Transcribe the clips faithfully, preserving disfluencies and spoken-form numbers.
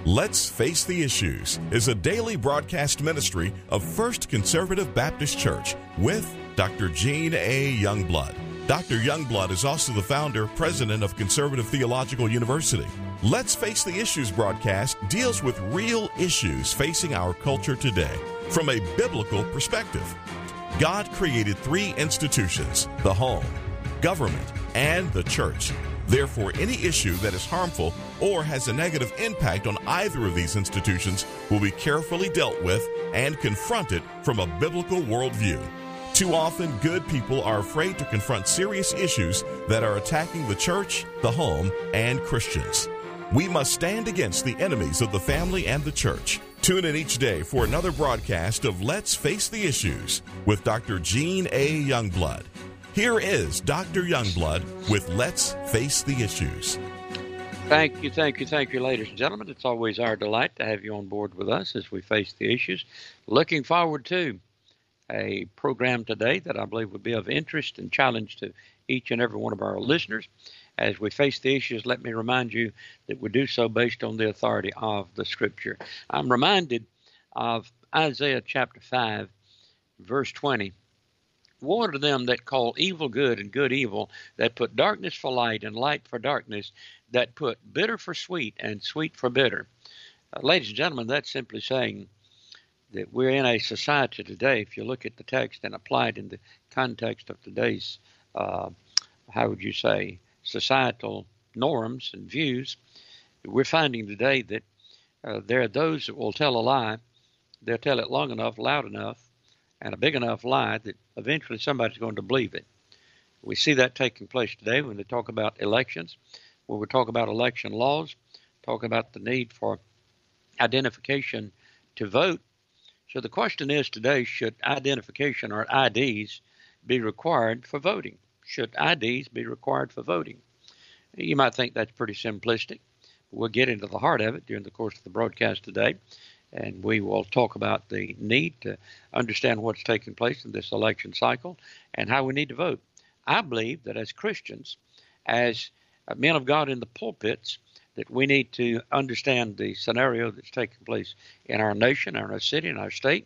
Let's Face the Issues is a daily broadcast ministry of First Conservative Baptist Church with Doctor Gene A. Youngblood. Doctor Youngblood is also the founder, president of Conservative Theological University. Let's Face the Issues broadcast deals with real issues facing our culture today from a biblical perspective. God created three institutions: the home, government, and the church. Therefore, any issue that is harmful or has a negative impact on either of these institutions will be carefully dealt with and confronted from a biblical worldview. Too often, good people are afraid to confront serious issues that are attacking the church, the home, and Christians. We must stand against the enemies of the family and the church. Tune in each day for another broadcast of Let's Face the Issues with Doctor Gene A. Youngblood. Here is Doctor Youngblood with Let's Face the Issues. Thank you, thank you, thank you, ladies and gentlemen. It's always our delight to have you on board with us as we face the issues. Looking forward to a program today that I believe would be of interest and challenge to each and every one of our listeners. As we face the issues, let me remind you that we do so based on the authority of the Scripture. I'm reminded of Isaiah chapter five, verse twenty. Woe to them that call evil good and good evil, that put darkness for light and light for darkness, that put bitter for sweet and sweet for bitter. Uh, ladies and gentlemen, that's simply saying that we're in a society today, if you look at the text and apply it in the context of today's, uh, how would you say, societal norms and views, we're finding today that uh, there are those that will tell a lie. They'll tell it long enough, loud enough, and a big enough lie that eventually somebody's going to believe it. We see that taking place today when they talk about elections, when we talk about election laws, talk about the need for identification to vote. So the question is today, should identification or I Ds be required for voting? Should I Ds be required for voting? You might think that's pretty simplistic. We'll get into the heart of it during the course of the broadcast today, and we will talk about the need to understand what's taking place in this election cycle and how we need to vote. I believe that as Christians, as men of God in the pulpits, that we need to understand the scenario that's taking place in our nation, in our city, in our state.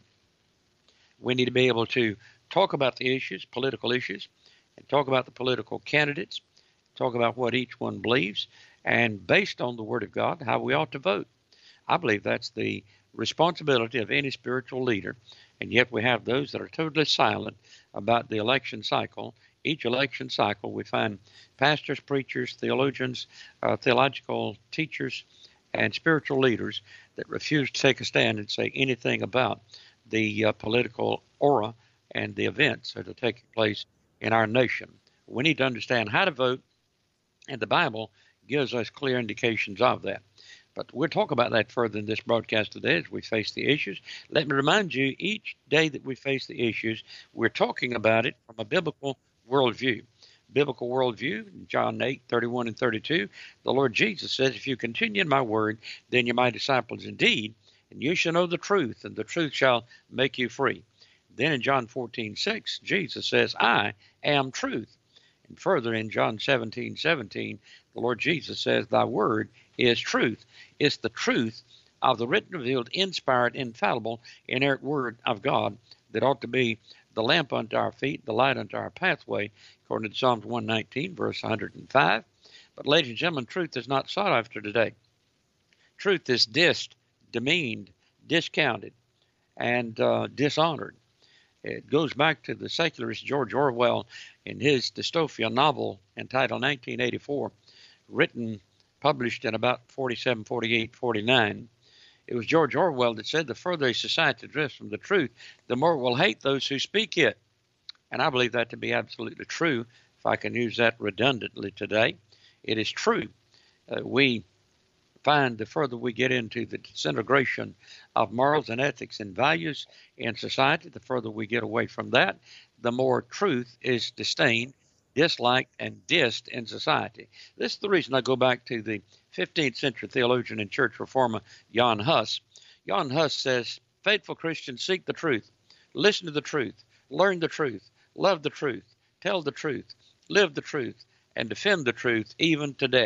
We need to be able to talk about the issues, political issues, and talk about the political candidates, talk about what each one believes, and based on the Word of God, how we ought to vote. I believe that's the responsibility of any spiritual leader, and yet we have those that are totally silent about the election cycle. Each election cycle, we find pastors, preachers, theologians, uh, theological teachers, and spiritual leaders that refuse to take a stand and say anything about the uh, political aura and the events that are taking place in our nation. We need to understand how to vote, and the Bible gives us clear indications of that. But we'll talk about that further in this broadcast today as we face the issues. Let me remind you, each day that we face the issues, we're talking about it from a biblical worldview. Biblical worldview, John eight, thirty-one and thirty-two, the Lord Jesus says, if you continue in my word, then you're my disciples indeed, and you shall know the truth, and the truth shall make you free. Then in John fourteen, six, Jesus says, I am truth. And further in John seventeen, seventeen, the Lord Jesus says, thy word is truth. It's the truth of the written, revealed, inspired, infallible, inerrant word of God that ought to be the lamp unto our feet, the light unto our pathway, according to Psalms one nineteen, verse one hundred five. But ladies and gentlemen, truth is not sought after today. Truth is dissed, demeaned, discounted, and uh, dishonored. It goes back to the secularist George Orwell in his dystopian novel entitled nineteen eighty-four, written, published in about forty-seven, forty-eight, forty-nine. It was George Orwell that said, the further a society drifts from the truth, the more it will hate those who speak it. And I believe that to be absolutely true, if I can use that redundantly today. It is true. Uh, we find the further we get into the disintegration of morals and ethics and values in society, the further we get away from that, the more truth is disdained, disliked, and dissed in society. This is the reason I go back to the fifteenth century theologian and church reformer Jan Hus. Jan Hus says, faithful Christians seek the truth, listen to the truth, learn the truth, love the truth, tell the truth, live the truth, and defend the truth even to death.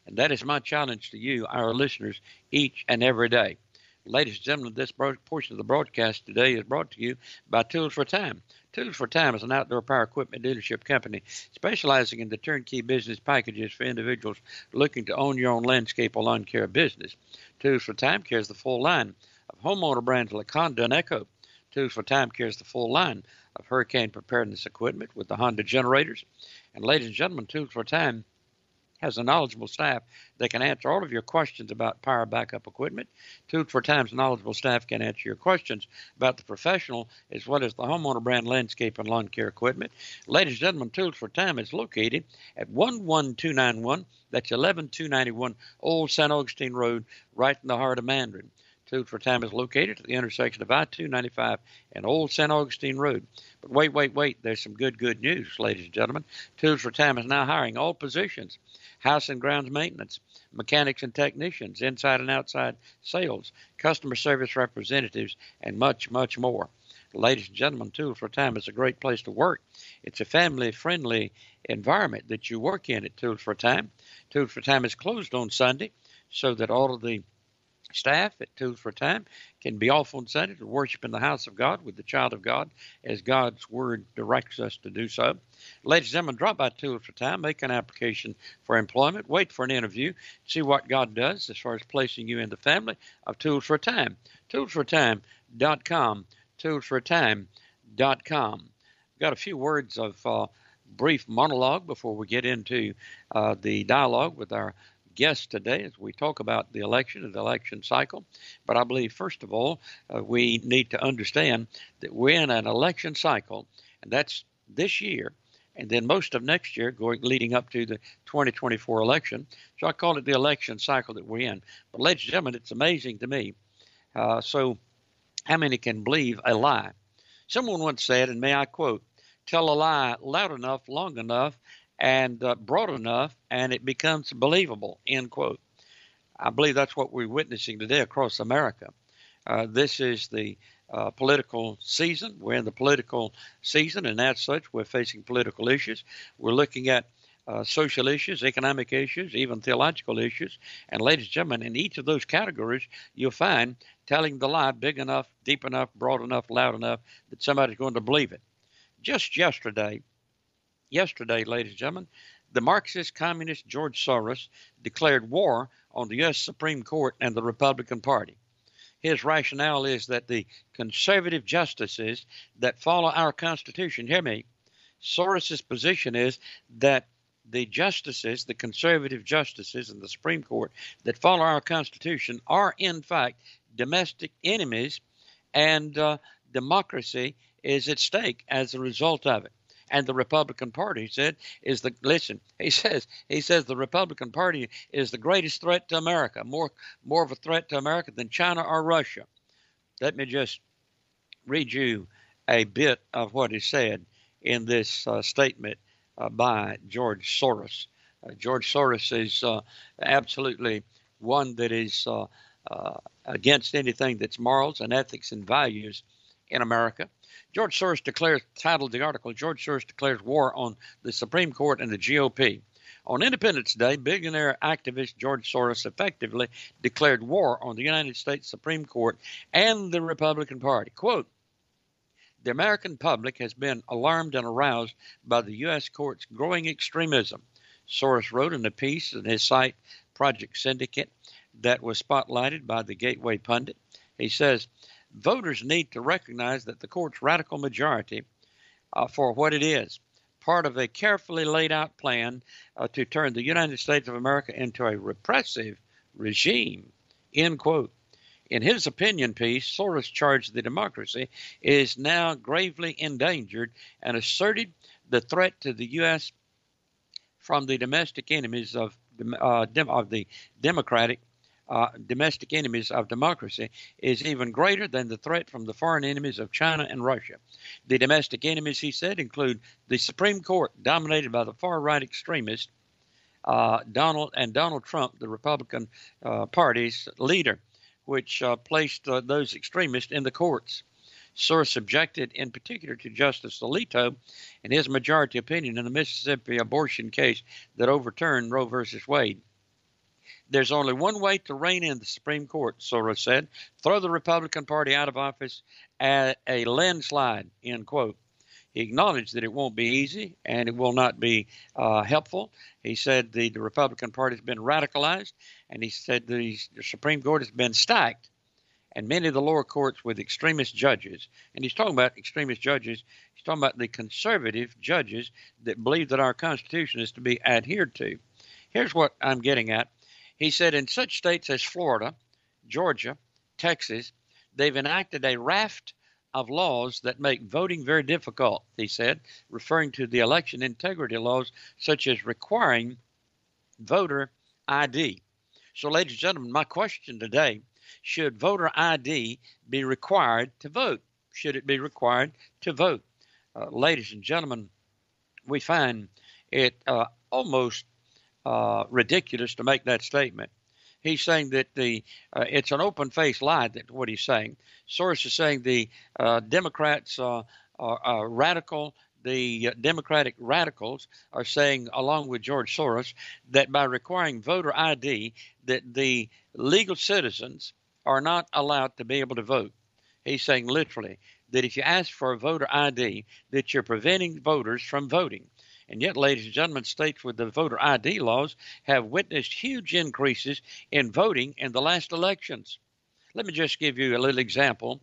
And that is my challenge to you, our listeners, each and every day. Ladies and gentlemen, this portion of the broadcast today is brought to you by Tools for Time. Tools for Time is an outdoor power equipment dealership company specializing in the turnkey business packages for individuals looking to own your own landscape or lawn care business. Tools for Time carries the full line of homeowner brands like Honda and Echo. Tools for Time carries the full line of hurricane preparedness equipment with the Honda generators. And ladies and gentlemen, Tools for Time has a knowledgeable staff that can answer all of your questions about power backup equipment. Tools for Time's knowledgeable staff can answer your questions about the professional as well as the homeowner brand landscape and lawn care equipment. Ladies and gentlemen, Tools for Time is located at one one two nine one, that's eleven two ninety-one Old Saint Augustine Road, right in the heart of Mandarin. Tools for Time is located at the intersection of I two ninety-five and Old Saint Augustine Road. But wait, wait, wait, there's some good, good news, ladies and gentlemen. Tools for Time is now hiring all positions: house and grounds maintenance, mechanics and technicians, inside and outside sales, customer service representatives, and much, much more. Ladies and gentlemen, Tools for Time is a great place to work. It's a family-friendly environment that you work in at Tools for Time. Tools for Time is closed on Sunday so that all of the staff at Tools for Time can be off on Sunday to worship in the house of God with the child of God as God's word directs us to do so. Ladies and gentlemen, drop by Tools for Time, make an application for employment, wait for an interview, see what God does as far as placing you in the family of Tools for Time. tools for time dot com, tools for time dot com. Got a few words of uh, brief monologue before we get into uh, the dialogue with our guest today as we talk about the election and the election cycle. But I believe, first of all, uh, we need to understand that we're in an election cycle, and that's this year, and then most of next year going leading up to the twenty twenty-four election. So I call it the election cycle that we're in. But ladies and gentlemen, it's amazing to me. Uh, so how many can believe a lie? Someone once said, and may I quote, "Tell a lie loud enough, long enough, and uh, broad enough, and it becomes believable," end quote. I believe that's what we're witnessing today across America. Uh, this is the uh, political season. We're in the political season, and as such, we're facing political issues. We're looking at uh, social issues, economic issues, even theological issues. And ladies and gentlemen, in each of those categories, you'll find telling the lie big enough, deep enough, broad enough, loud enough that somebody's going to believe it. Just yesterday, Yesterday, ladies and gentlemen, the Marxist communist George Soros declared war on the U S Supreme Court and the Republican Party. His rationale is that the conservative justices that follow our Constitution, hear me, Soros's position is that the justices, the conservative justices in the Supreme Court that follow our Constitution are, in fact, domestic enemies, and uh, democracy is at stake as a result of it. And the Republican Party, he said, is the, listen, he says, he says the Republican Party is the greatest threat to America, more, more of a threat to America than China or Russia. Let me just read you a bit of what is said in this uh, statement uh, by George Soros. Uh, George Soros is uh, absolutely one that is uh, uh, against anything that's morals and ethics and values in America. George Soros declares, titled the article, George Soros declares war on the Supreme Court and the G O P. On Independence Day, billionaire activist George Soros effectively declared war on the United States Supreme Court and the Republican Party. Quote, "The American public has been alarmed and aroused by the U S court's growing extremism," Soros wrote in a piece in his site Project Syndicate that was spotlighted by the Gateway Pundit. He says, "Voters need to recognize that the court's radical majority uh, for what it is, part of a carefully laid out plan uh, to turn the United States of America into a repressive regime," end quote. In his opinion piece, Soros charged the democracy is now gravely endangered and asserted the threat to the U S from the domestic enemies of, uh, dem- of the Democratic Uh, domestic enemies of democracy is even greater than the threat from the foreign enemies of China and Russia. The domestic enemies, he said, include the Supreme Court, dominated by the far-right extremist uh, Donald and Donald Trump, the Republican uh, Party's leader, which uh, placed uh, those extremists in the courts. Soros objected in particular to Justice Alito and his majority opinion in the Mississippi abortion case that overturned Roe versus Wade. There's only one way to rein in the Supreme Court, Soros said. Throw the Republican Party out of office at a landslide, end quote. He acknowledged that it won't be easy and it will not be uh, helpful. He said the, the Republican Party has been radicalized, and he said the, the Supreme Court has been stacked, and many of the lower courts with extremist judges. And he's talking about extremist judges. He's talking about the conservative judges that believe that our Constitution is to be adhered to. Here's what I'm getting at. He said in such states as Florida, Georgia, Texas, they've enacted a raft of laws that make voting very difficult, he said, referring to the election integrity laws, such as requiring voter I D. So, ladies and gentlemen, my question today, should voter I D be required to vote? Should it be required to vote? Uh, ladies and gentlemen, we find it uh, almost uh, ridiculous to make that statement. He's saying that the uh, it's an open-faced lie, that what he's saying. Soros is saying the uh, Democrats uh, are, are radical. The uh, Democratic radicals are saying, along with George Soros, that by requiring voter I D, that the legal citizens are not allowed to be able to vote. He's saying literally that if you ask for a voter I D, that you're preventing voters from voting. And yet, ladies and gentlemen, states with the voter I D laws have witnessed huge increases in voting in the last elections. Let me just give you a little example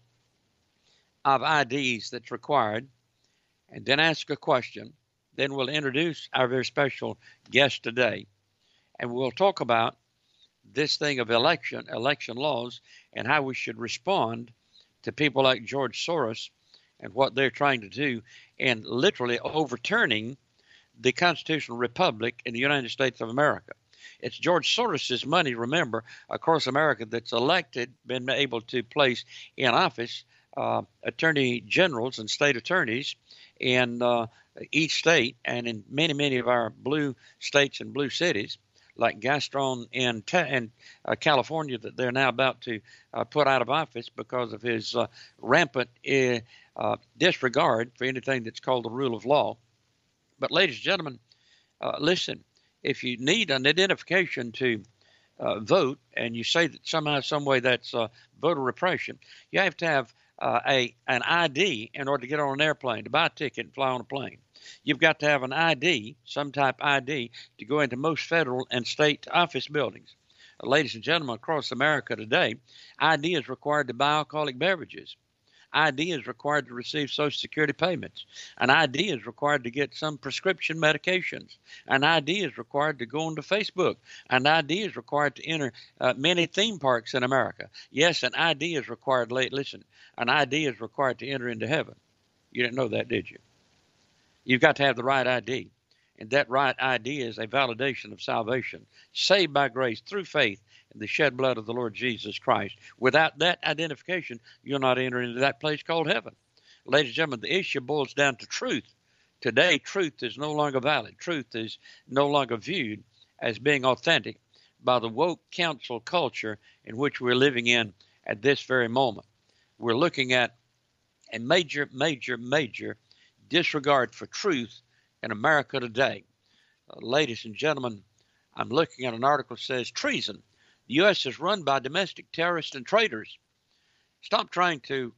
of I Ds that's required, and then ask a question. Then we'll introduce our very special guest today, and we'll talk about this thing of election, election laws, and how we should respond to people like George Soros and what they're trying to do in literally overturning the constitutional republic in the United States of America. It's George Soros's money, remember, across America that's elected, been able to place in office uh, attorney generals and state attorneys in uh, each state, and in many, many of our blue states and blue cities, like Gaston in, te- in uh, California, that they're now about to uh, put out of office because of his uh, rampant uh, uh, disregard for anything that's called the rule of law. But, ladies and gentlemen, uh, listen, if you need an identification to uh, vote, and you say that somehow, some way that's uh, voter repression, you have to have uh, a an I D in order to get on an airplane, to buy a ticket and fly on a plane. You've got to have an I D, some type I D, to go into most federal and state office buildings. Uh, ladies and gentlemen, across America today, I D is required to buy alcoholic beverages. I D is required to receive Social Security payments. An I D is required to get some prescription medications. An I D is required to go onto Facebook. An I D is required to enter uh, many theme parks in America. Yes, an I D is required. Listen, an I D is required to enter into heaven. You didn't know that, did you? You've got to have the right I D. And that right I D is a validation of salvation, saved by grace through faith in the shed blood of the Lord Jesus Christ. Without that identification, you'll not enter into that place called heaven. Ladies and gentlemen, the issue boils down to truth. Today, truth is no longer valid. Truth is no longer viewed as being authentic by the woke council culture in which we're living in at this very moment. We're looking at a major, major, major disregard for truth in America today. Uh, ladies and gentlemen, I'm looking at an article that says treason. The U S is run by domestic terrorists and traitors. Stop trying to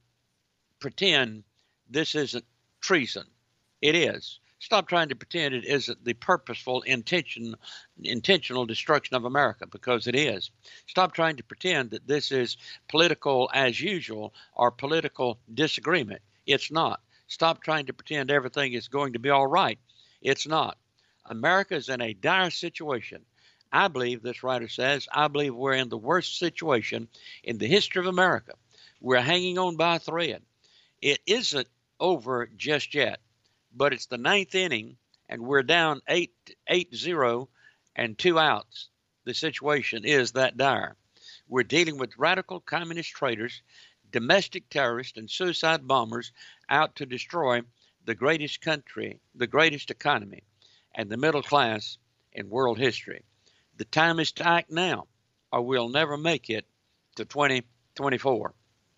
pretend this isn't treason. It is. Stop trying to pretend it isn't the purposeful intention, intentional destruction of America, because it is. Stop trying to pretend that this is political as usual or political disagreement. It's not. Stop trying to pretend everything is going to be all right. It's not. America is in a dire situation. I believe, this writer says, I believe we're in the worst situation in the history of America. We're hanging on by a thread. It isn't over just yet, but it's the ninth inning, and we're down eight, eight zero and two outs. The situation is that dire. We're dealing with radical communist traitors, domestic terrorists, and suicide bombers out to destroy the greatest country, the greatest economy, and the middle class in world history. The time is to act now, or we'll never make it to twenty twenty-four.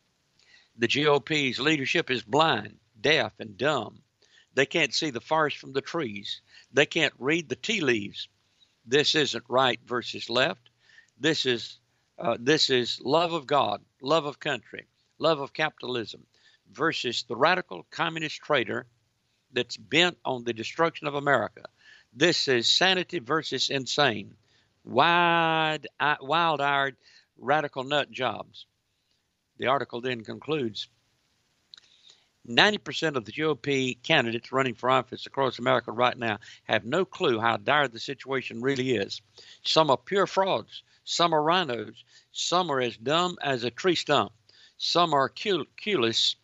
The G O P's leadership is blind, deaf, and dumb. They can't see the forest from the trees. They can't read the tea leaves. This isn't right versus left. This is uh, this is love of God, love of country, love of capitalism versus the radical communist traitor that's bent on the destruction of America. This is sanity versus insane, wide, wild-eyed, radical nut jobs. The article then concludes, ninety percent of the G O P candidates running for office across America right now have no clue how dire the situation really is. Some are pure frauds. Some are rhinos. Some are as dumb as a tree stump. Some are clueless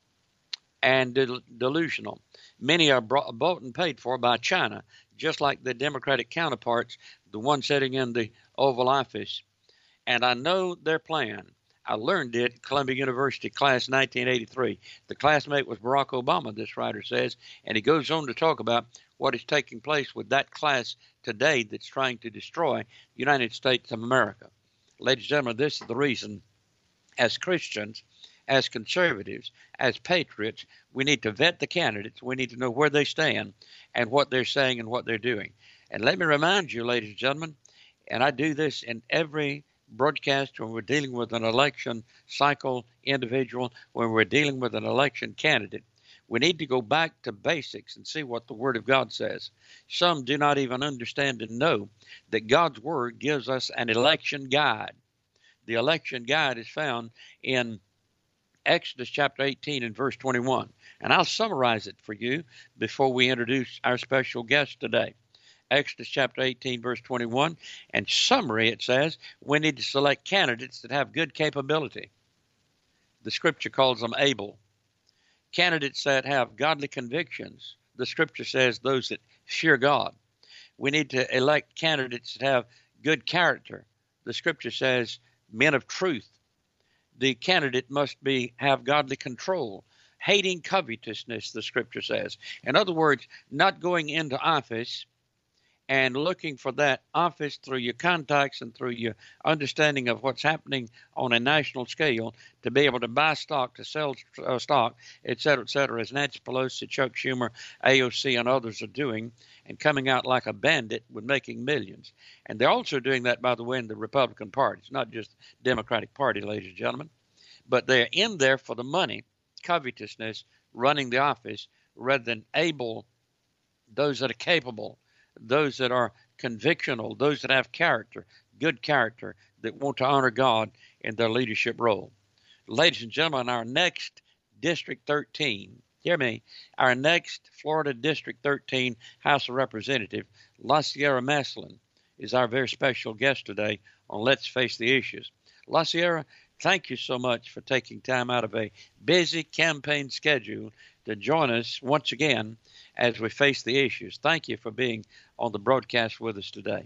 and del- delusional. Many are brought, bought and paid for by China, just like the Democratic counterparts, the one sitting in the Oval Office. And I know their plan. I learned it at Columbia University, class nineteen eighty-three. The classmate was Barack Obama, this writer says, and he goes on to talk about what is taking place with that class today that's trying to destroy the United States of America. Ladies and gentlemen, this is the reason, as Christians, as conservatives, as patriots, we need to vet the candidates. We need to know where they stand and what they're saying and what they're doing. And let me remind you, ladies and gentlemen, and I do this in every broadcast when we're dealing with an election cycle individual, when we're dealing with an election candidate, we need to go back to basics and see what the Word of God says. Some do not even understand and know that God's Word gives us an election guide. The election guide is found in Exodus chapter eighteen and verse twenty-one. And I'll summarize it for you before we introduce our special guest today. Exodus chapter eighteen, verse twenty-one. And summary, it says, we need to select candidates that have good capability. The scripture calls them able. Candidates that have godly convictions. The scripture says those that fear God. We need to elect candidates that have good character. The scripture says men of truth. The candidate must be have godly control. Hating covetousness, the scripture says. In other words, not going into office and looking for that office through your contacts and through your understanding of what's happening on a national scale to be able to buy stock, to sell uh, stock, et cetera, et cetera, as Nancy Pelosi, Chuck Schumer, A O C, and others are doing, and coming out like a bandit with making millions. And they're also doing that, by the way, in the Republican Party. It's not just the Democratic Party, ladies and gentlemen. But they're in there for the money, covetousness, running the office, rather than able, those that are capable, those that are convictional, those that have character, good character, that want to honor God in their leadership role. Ladies and gentlemen, our next District thirteen, hear me, our next Florida District thirteen House of Representative, La Sierra Maslin, is our very special guest today on Let's Face the Issues. La Sierra, thank you so much for taking time out of a busy campaign schedule to join us once again as we face the issues. Thank you for being on the broadcast with us today.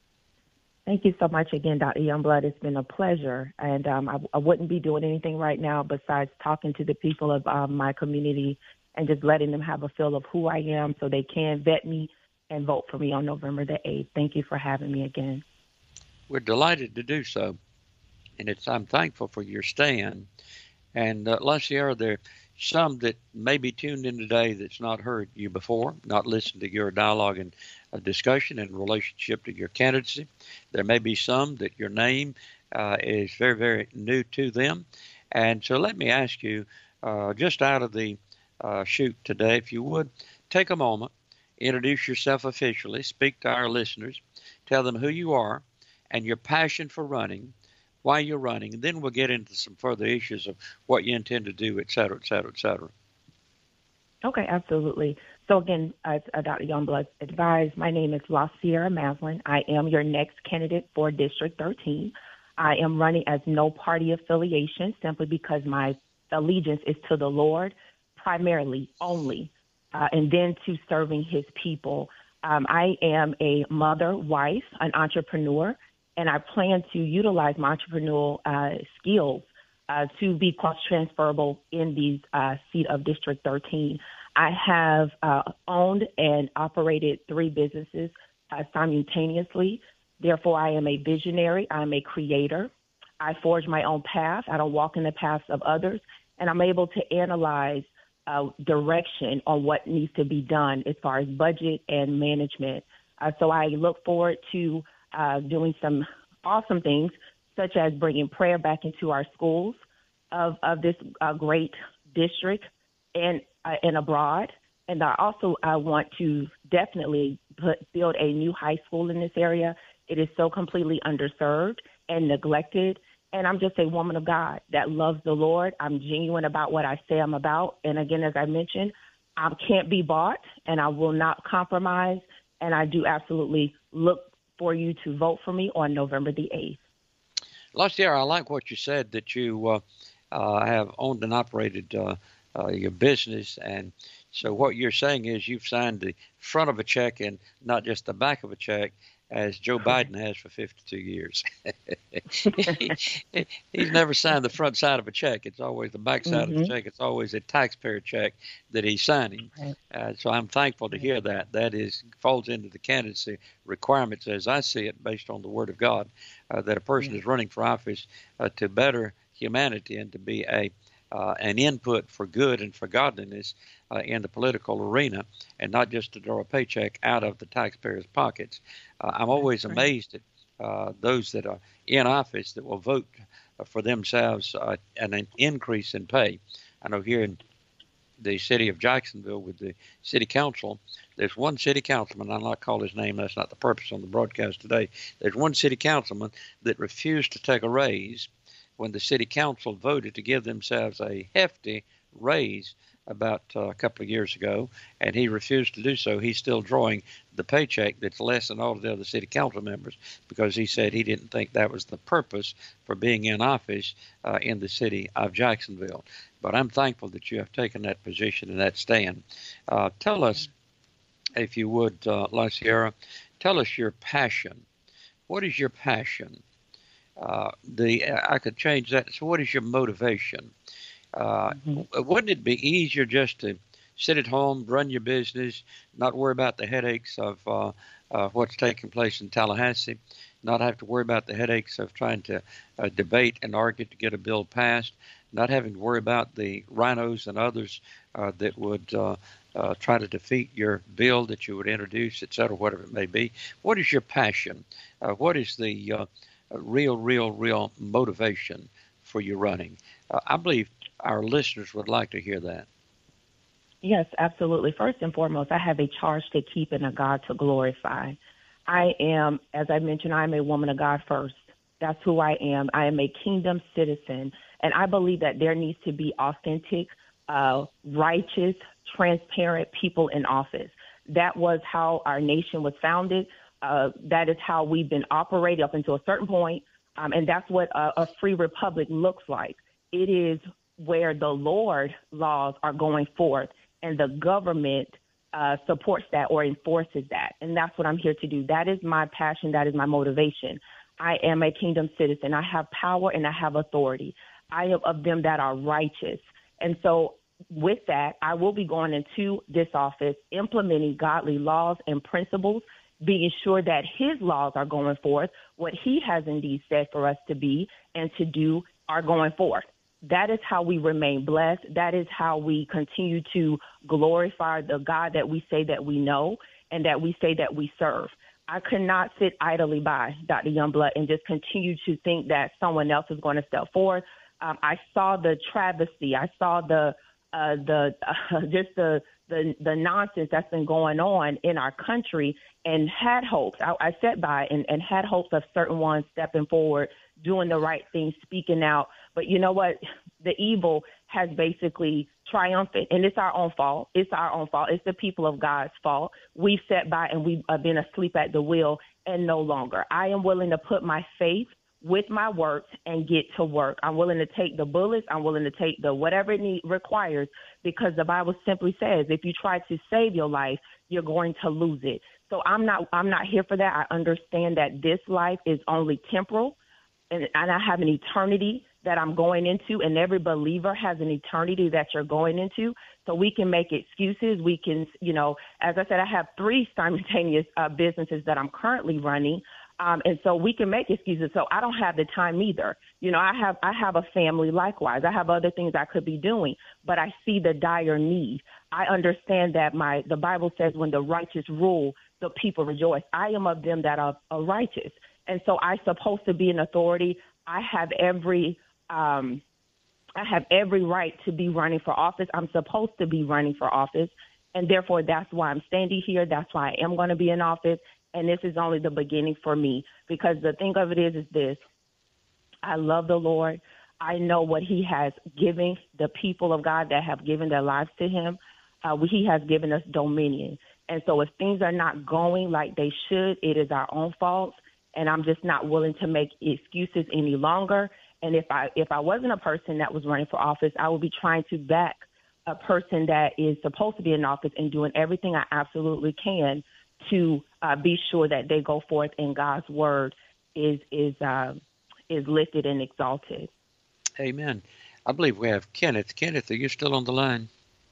Thank you so much again, Doctor Youngblood. It's been a pleasure. And um, I, I wouldn't be doing anything right now besides talking to the people of um, my community and just letting them have a feel of who I am so they can vet me and vote for me on November the eighth. Thank you for having me again. We're delighted to do so. And it's I'm thankful for your stand. And uh, La Sierra, there are some that may be tuned in today that's not heard you before, not listened to your dialogue and uh, discussion in relationship to your candidacy. There may be some that your name uh, is very, very new to them. And so let me ask you, uh, just out of the uh, chute today, if you would, take a moment, introduce yourself officially, speak to our listeners, tell them who you are and your passion for running, why you're running, and then we'll get into some further issues of what you intend to do, et cetera, et cetera, et cetera. Okay, absolutely. So again, as uh, Doctor Youngblood advised, my name is La Sierra Maslin. I am your next candidate for District thirteen. I am running as no party affiliation simply because my allegiance is to the Lord, primarily, only, uh, and then to serving his people. Um, I am a mother, wife, an entrepreneur, and I plan to utilize my entrepreneurial uh, skills uh, to be cross-transferable in the uh, seat of District thirteen. I have uh, owned and operated three businesses uh, simultaneously. Therefore, I am a visionary. I'm a creator. I forge my own path. I don't walk in the paths of others. And I'm able to analyze uh, direction on what needs to be done as far as budget and management. Uh, so I look forward to Uh, doing some awesome things, such as bringing prayer back into our schools of, of this uh, great district and, uh, and abroad. And I also I want to definitely put, build a new high school in this area. It is so completely underserved and neglected. And I'm just a woman of God that loves the Lord. I'm genuine about what I say I'm about. And again, as I mentioned, I can't be bought, and I will not compromise. And I do absolutely look for you to vote for me on November the eighth. La Sierra, I like what you said, that you uh, uh, have owned and operated uh, uh, your business. And so what you're saying is you've signed the front of a check and not just the back of a check, as Joe Biden has for fifty-two years. He's never signed the front side of a check. It's always the back side mm-hmm. of the check. It's always a taxpayer check that he's signing. Right. Uh, so I'm thankful to hear that. That is falls into the candidacy requirements, as I see it, based on the Word of God, uh, that a person yeah. is running for office uh, to better humanity and to be a Uh, an input for good and for godliness uh, in the political arena, and not just to draw a paycheck out of the taxpayers' pockets. Uh, I'm always right. amazed at uh, those that are in office that will vote for themselves uh, an increase in pay. I know here in the city of Jacksonville with the city council, there's one city councilman, I'll not call his name, that's not the purpose on the broadcast today. There's one city councilman that refused to take a raise when the city council voted to give themselves a hefty raise about uh, a couple of years ago, and he refused to do so. He's still drawing the paycheck that's less than all of the other city council members, because he said he didn't think that was the purpose for being in office uh, in the city of Jacksonville. But I'm thankful that you have taken that position and that stand. Uh, tell us, if you would, uh, La Sierra, tell us your passion. What is your passion? Uh, the I could change that. So what is your motivation? Uh, mm-hmm. Wouldn't it be easier just to sit at home, run your business, not worry about the headaches of uh, uh, what's taking place in Tallahassee, not have to worry about the headaches of trying to uh, debate and argue to get a bill passed, not having to worry about the rhinos and others uh, that would uh, uh, try to defeat your bill that you would introduce, et cetera, whatever it may be? What is your passion? Uh, what is the uh, real, real, real motivation for you running? Uh, I believe our listeners would like to hear that. Yes, absolutely. First and foremost, I have a charge to keep and a God to glorify. I am, as I mentioned, I am a woman of God first. That's who I am. I am a kingdom citizen, and I believe that there needs to be authentic, uh, righteous, transparent people in office. That was how our nation was founded. Uh, that is how we've been operating up until a certain point, um, and that's what a, a free republic looks like. It is where the Lord laws are going forth, and the government uh, supports that or enforces that, and that's what I'm here to do. That is my passion. That is my motivation. I am a kingdom citizen. I have power and I have authority. I am of them that are righteous, and so with that, I will be going into this office, implementing godly laws and principles, being sure that his laws are going forth, what he has indeed said for us to be and to do are going forth. That is how we remain blessed. That is how we continue to glorify the God that we say that we know and that we say that we serve. I could not sit idly by, Doctor Youngblood, and just continue to think that someone else is going to step forward. Um, I saw the travesty. I saw the uh, the uh, just the, the the nonsense that's been going on in our country, and had hopes. I, I sat by and, and had hopes of certain ones stepping forward, doing the right thing, speaking out. But you know what? The evil has basically triumphed, and it's our own fault. It's our own fault. It's the people of God's fault. We've sat by and we've been asleep at the wheel, and no longer. I am willing to put my faith with my works and get to work. I'm willing to take the bullets. I'm willing to take the whatever it need, requires, because the Bible simply says if you try to save your life, you're going to lose it. So I'm not I'm not here for that. I understand that this life is only temporal, and, and I have an eternity that I'm going into, and every believer has an eternity that you're going into. So we can make excuses. We can, you know, as I said, I have three simultaneous uh, businesses that I'm currently running. Um, and so we can make excuses. So I don't have the time either. You know, I have I have a family likewise. I have other things I could be doing, but I see the dire need. I understand that my the Bible says when the righteous rule, the people rejoice. I am of them that are, are righteous. And so I'm supposed to be an authority. I have every um, I have every right to be running for office. I'm supposed to be running for office. And therefore, that's why I'm standing here. That's why I am going to be in office. And this is only the beginning for me, because the thing of it is, is this. I love the Lord. I know what he has given the people of God that have given their lives to him. Uh, he has given us dominion. And so if things are not going like they should, it is our own fault. And I'm just not willing to make excuses any longer. And if I if I wasn't a person that was running for office, I would be trying to back a person that is supposed to be in office and doing everything I absolutely can to uh, be sure that they go forth and God's word is is uh, is lifted and exalted. Amen. I believe we have Kenneth. Kenneth, are you still on the line?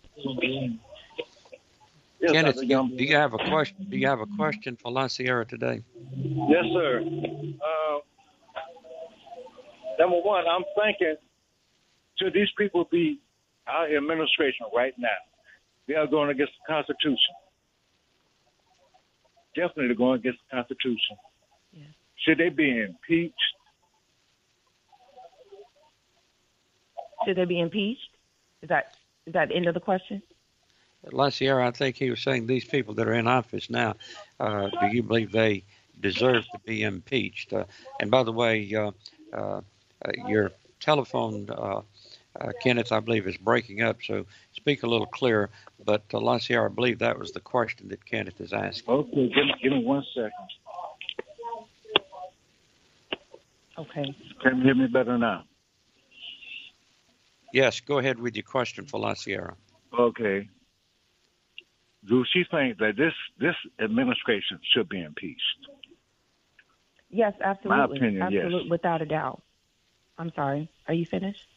Yes, Kenneth, do you, do you have a question? Do you have a question for La Sierra today? Yes, sir. Uh, number one, I'm thinking, should these people be our administration right now? They are going against the Constitution. Definitely going against the Constitution. Yeah. Should they be impeached? Should they be impeached? Is that is that the end of the question? La Sierra, I think he was saying these people that are in office now, uh, do you believe they deserve to be impeached? Uh, and by the way, uh, uh, uh, your telephone, uh, uh, Kenneth, I believe, is breaking up, so speak a little clearer. But uh, La Sierra, I believe that was the question that Kenneth is asking. Okay, give me, give me one second. Okay. Can you hear me better now? Yes, go ahead with your question for La Sierra. Okay. Do she think that this this administration should be impeached? Yes, absolutely. My opinion, absolutely, yes. Without a doubt. I'm sorry. Are you finished?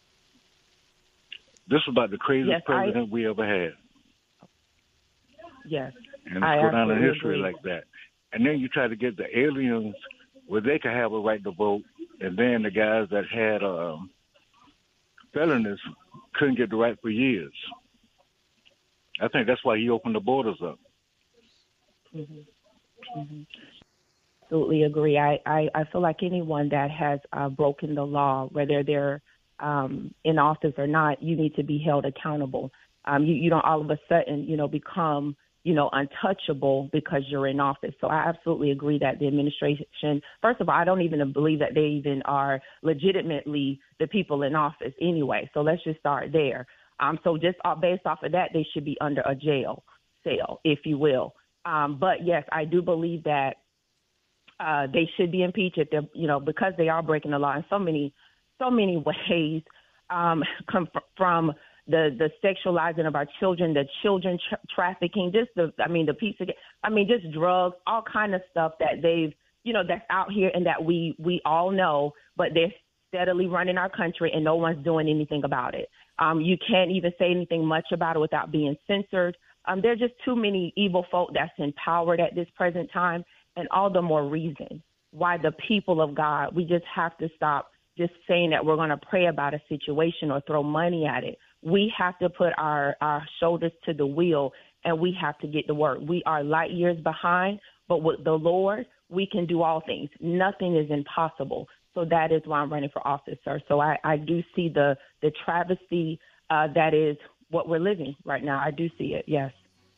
This is about the craziest Yes, president I, we ever had. Yes. And I it's go down in history agree. like that. And then you try to get the aliens where they could have a right to vote, and then the guys that had um, felonies couldn't get the right for years. I think that's why he opened the borders up. Mm-hmm. Mm-hmm. Absolutely agree. I, I, I feel like anyone that has uh, broken the law, whether they're um, in office or not, you need to be held accountable. Um, you, you don't all of a sudden, you know, become, you know, untouchable because you're in office. So I absolutely agree that the administration, first of all, I don't even believe that they even are legitimately the people in office anyway. So let's just start there. Um, so just uh, based off of that, they should be under a jail cell, if you will. Um, but yes, I do believe that uh, they should be impeached if they're, you know, because they are breaking the law in so many, so many ways, um, come from the, the sexualizing of our children, the children tra- trafficking, just the, I mean, the piece of, I mean, just drugs, all kind of stuff that they've, you know, that's out here and that we, we all know, but they're steadily running our country and no one's doing anything about it. Um, you can't even say anything much about it without being censored. Um, there are just too many evil folk that's empowered at this present time, and all the more reason why the people of God, we just have to stop just saying that we're going to pray about a situation or throw money at it. We have to put our, our shoulders to the wheel, and we have to get to work. We are light years behind, but with the Lord, we can do all things. Nothing is impossible. So that is why I'm running for office, sir. So I, I do see the, the travesty uh, that is what we're living right now. I do see it, yes.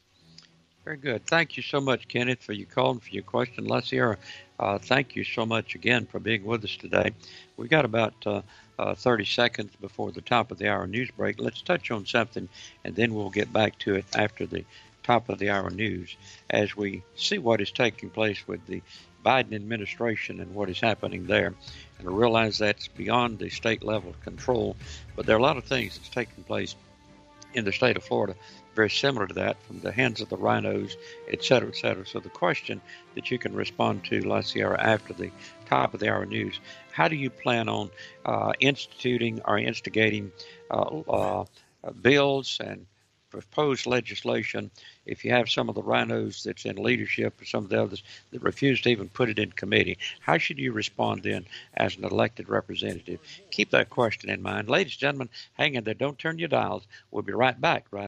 Very good. Thank you so much, Kenneth, for your call and for your question. La Sierra, uh, thank you so much again for being with us today. We've got about uh, uh, thirty seconds before the top of the hour news break. Let's touch on something, and then we'll get back to it after the top of the hour news as we see what is taking place with the Biden administration and what is happening there. And I realize that's beyond the state level of control, but there are a lot of things that's taking place in the state of Florida very similar to that, from the hands of the rhinos, et cetera, et cetera. So the question that you can respond to, La Sierra, after the top of the hour news, how do you plan on uh, instituting or instigating uh, uh, bills and proposed legislation if you have some of the rhinos that's in leadership or some of the others that refuse to even put it in committee? How should you respond then as an elected representative? Keep that question in mind. Ladies and gentlemen, hang in there. Don't turn your dials. We'll be right back right